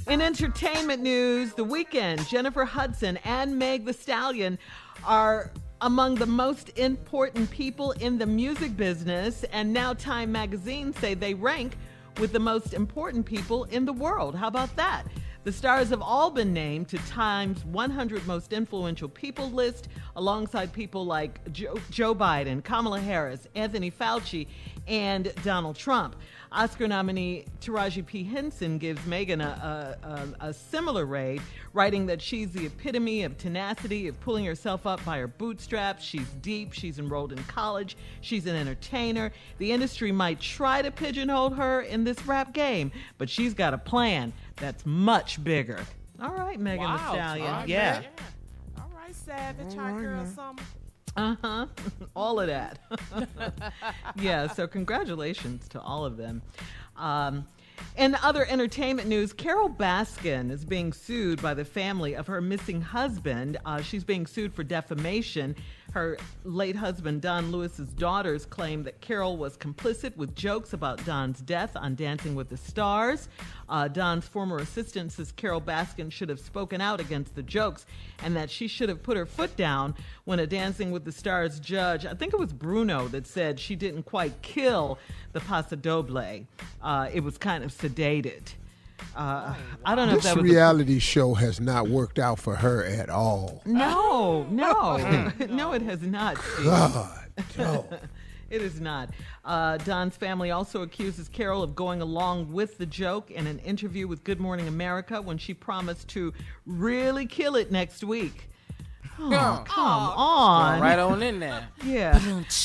In entertainment news, The Weeknd, Jennifer Hudson, and Meg Thee Stallion are among the most important people in the music business, and now Time magazine say they rank with the most important people in the world. How about that? The stars have all been named to Time's 100 most influential people list, alongside people like Joe Biden, Kamala Harris, Anthony Fauci, and Donald Trump. Oscar nominee Taraji P. Henson gives Megan a similar rate, writing that she's the epitome of tenacity, of pulling herself up by her bootstraps. She's deep. She's enrolled in college. She's an entertainer. The industry might try to pigeonhole her in this rap game, but she's got a plan that's much bigger. All right, Megan Thee Stallion. All right, yeah. All right, Savage, hot girl, summer. Uh-huh. All of that. Yeah, so congratulations to all of them. In other entertainment news, Carole Baskin is being sued by the family of her missing husband. She's being sued for defamation. Her late husband, Don Lewis's daughters, claim that Carole was complicit with jokes about Don's death on Dancing with the Stars. Don's former assistant says Carole Baskin should have spoken out against the jokes and that she should have put her foot down when a Dancing with the Stars judge, I think it was Bruno, that said she didn't quite kill the Paso Doble. It was kind of sedated. I don't know if that was This reality show has not worked out for her at all. No, it has not. Steve. God, no. It is not. Don's family also accuses Carole of going along with the joke in an interview with Good Morning America when she promised to really kill it next week. Oh, come on. Going right on in there. Yeah.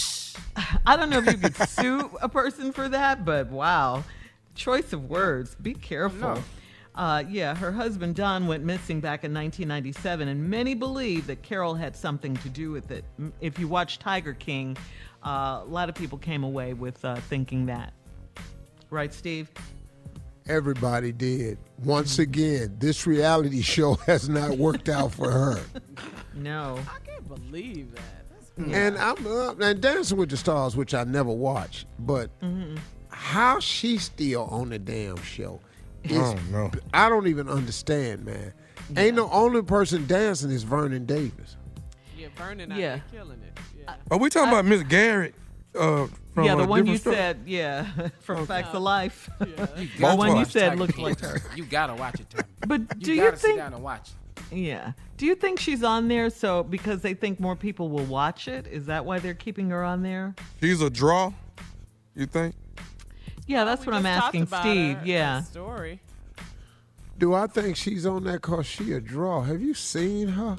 I don't know if you could sue a person for that, but wow. Choice of words. Be careful. Yeah, her husband Don went missing back in 1997, and many believe that Carole had something to do with it. If you watch Tiger King, a lot of people came away with thinking that. Right, Steve? Everybody did. Once again, this reality show has not worked out for her. No. I can't believe that. And and Dancing with the Stars, which I never watched, but how she's still on the damn show is, I don't even understand, man. Yeah. Ain't the only person dancing is Vernon Davis. Yeah, Vernon out there killing it. Yeah. Are we talking about Miss Garrett? From the one you story? said, from Facts of Life. Yeah. The one you said looked like her. You gotta watch it, Tommy. But do you you gotta sit think? down and watch it. Yeah. Do you think she's on there because they think more people will watch it? Is that why they're keeping her on there? She's a draw, you think? Yeah, that's what I'm asking Steve. Yeah. Story. Do I think she's on that because she a draw? Have you seen her?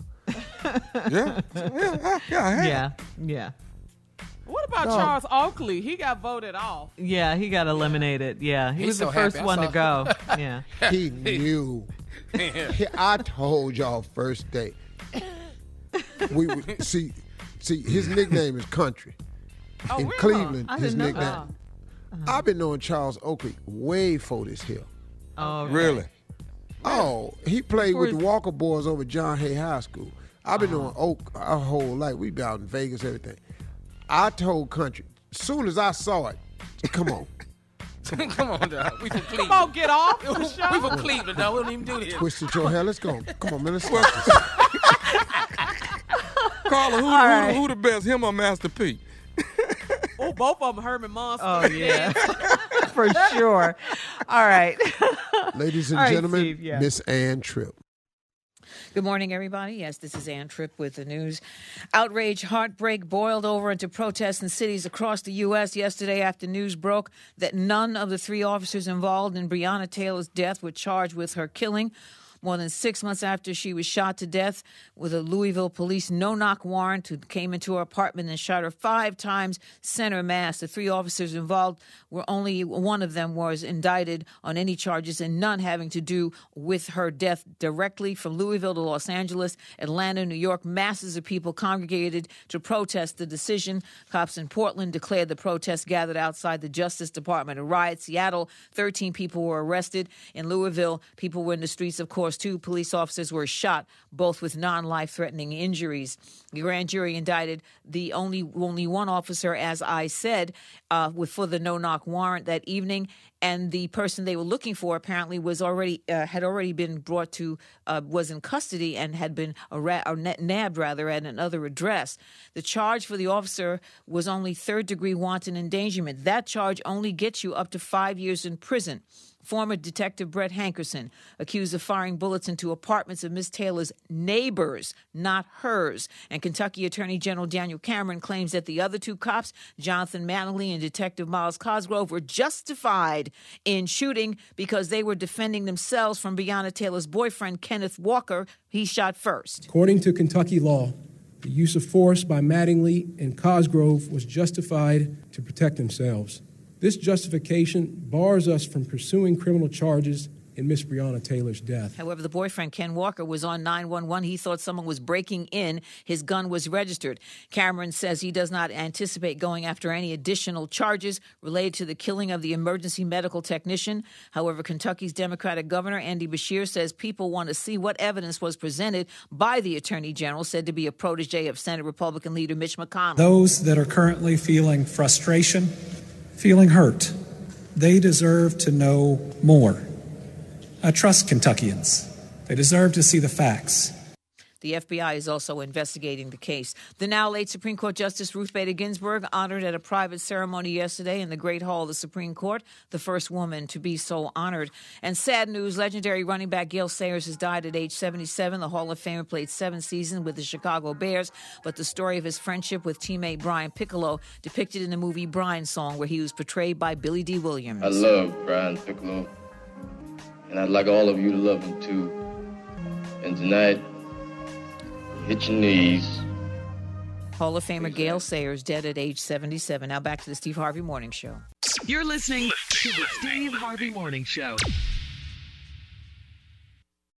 Yeah. What about Charles Oakley? He got voted off. Yeah, he got eliminated. Yeah, he was so the first happy. one to go. Yeah. He knew. I told y'all first day. We would see. His nickname is Country. Oh, in really? Cleveland, I his didn't know nickname. that. I've been knowing Charles Oakley way before this here. Oh, Really? Oh, he played Before with the his- Walker Boys over John Hay High School. I've been knowing Oak our whole life. We been out in Vegas, everything. I told Country, as soon as I saw it, come on. Come on, dog. We from Cleveland. Come on, get off the We show. from Cleveland, dog. We don't even do this. Twisted your hair. Let's go. Come on, man. Let's start this. Carla, who the best, him or Master P? Oh, both of them Herman Monster. Oh, yeah. For sure. All right. Ladies and All right, gentlemen, Steve, yeah. Miss Ann Tripp. Good morning, everybody. Yes, this is Ann Tripp with the news. Outrage, heartbreak boiled over into protests in cities across the U.S. yesterday after news broke that none of the 3 officers involved in Breonna Taylor's death were charged with her killing. More than 6 months after she was shot to death with a Louisville police no-knock warrant who came into her apartment and shot her 5 times center mass. The 3 officers involved only one of them was indicted on any charges and none having to do with her death. Directly from Louisville to Los Angeles, Atlanta, New York, masses of people congregated to protest the decision. Cops in Portland declared the protests gathered outside the Justice Department a riot. Seattle, 13 people were arrested. In Louisville, people were in the streets, of course. 2 police officers were shot, both with non-life-threatening injuries. The grand jury indicted the only one officer, as I said, for the no-knock warrant that evening, and the person they were looking for apparently was had already been brought to was in custody and had been nabbed rather at another address. The charge for the officer was only third-degree wanton endangerment. That charge only gets you up to 5 years in prison. Former Detective Brett Hankerson, accused of firing bullets into apartments of Miss Taylor's neighbors, not hers. And Kentucky Attorney General Daniel Cameron claims that the other two cops, Jonathan Mattingly and Detective Miles Cosgrove, were justified in shooting because they were defending themselves from Breonna Taylor's boyfriend, Kenneth Walker. He shot first. According to Kentucky law, the use of force by Mattingly and Cosgrove was justified to protect themselves. This justification bars us from pursuing criminal charges in Miss Breonna Taylor's death. However, the boyfriend, Ken Walker, was on 911. He thought someone was breaking in. His gun was registered. Cameron says he does not anticipate going after any additional charges related to the killing of the emergency medical technician. However, Kentucky's Democratic Governor, Andy Beshear, says people want to see what evidence was presented by the Attorney General, said to be a protege of Senate Republican leader Mitch McConnell. Those that are currently feeling frustration, feeling hurt, they deserve to know more. I trust Kentuckians. They deserve to see the facts. The FBI is also investigating the case. The now late Supreme Court Justice Ruth Bader Ginsburg honored at a private ceremony yesterday in the Great Hall of the Supreme Court, the first woman to be so honored. And sad news, legendary running back Gale Sayers has died at age 77. The Hall of Famer played 7 seasons with the Chicago Bears, but the story of his friendship with teammate Brian Piccolo depicted in the movie Brian Song, where he was portrayed by Billy D. Williams. I love Brian Piccolo, and I'd like all of you to love him too. And tonight, hit your knees. Hall of Famer Gale Sayers, dead at age 77. Now back to the Steve Harvey Morning Show. You're listening to the Steve Harvey Morning Show.